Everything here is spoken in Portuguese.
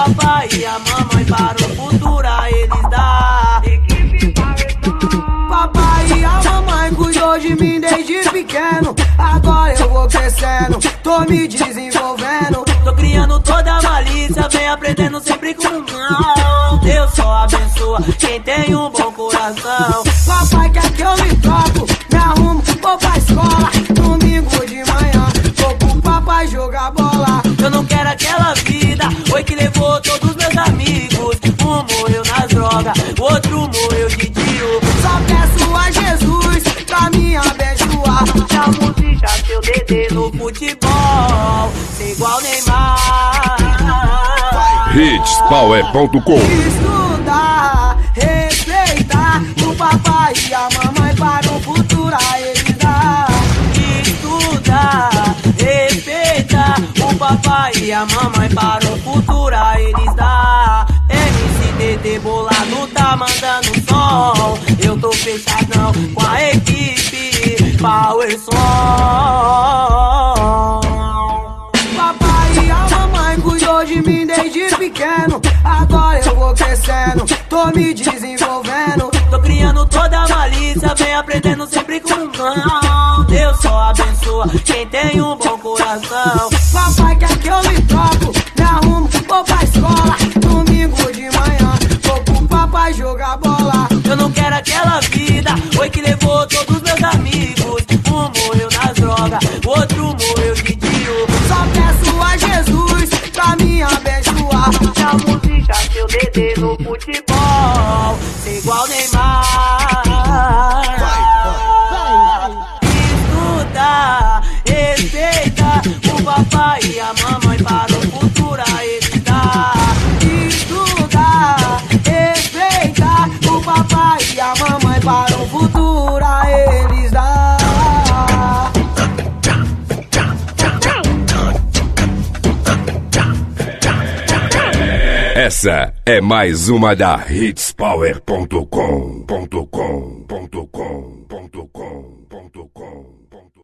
papai e a mamãe para o futuro a eles dar. Papai e a mamãe cuidou de mim desde pequeno. Agora eu vou crescendo, tô me desenvolvendo. Tô criando toda a malícia, vem aprendendo sempre com não. Deus só abençoa quem tem um bom coração. Papai quer que eu me troco, me arrumo, vou pra escola. Domingo de manhã, vou com papai jogar bola. Eu não quero aquela vida, foi que levou todos meus amigos. Um morreu nas drogas, o outro morreu de tiro. Só peço a Jesus pra me abençoar. Já música seu Dedê no futebol, ser igual Neymar. Hitspower.com. Estudar, respeitar o papai e a mamãe para o futuro a eles dar. Estudar, respeitar o papai e a mamãe para o futuro a eles dar. MC Dedê bolado tá mandando som. Eu tô fechadão com a equipe Power Som. Papai e a mamãe cuidou de mim desde pequeno. Agora eu vou crescendo, tô me desenvolvendo. Tô criando toda a malícia, vem aprendendo sempre com não. Deus só abençoa quem tem um bom coração. Papai quer que eu me troco, me arrumo, vou pra escola. Domingo de manhã, vou com papai jogar bola. Eu não quero aquela vida, foi que levou todos meus amigos. Um morreu nas drogas, o outro morreu de tiro. Só peço a Jesus pra me abençoar. Já música seu Dedê no futebol, ser igual Neymar. Estudar, respeitar o papai e a mamãe para o futuro a eles dar. Estudar, respeitar o papai e a mamãe para o futuro a eles dar. Essa é mais uma da Hitspower.com.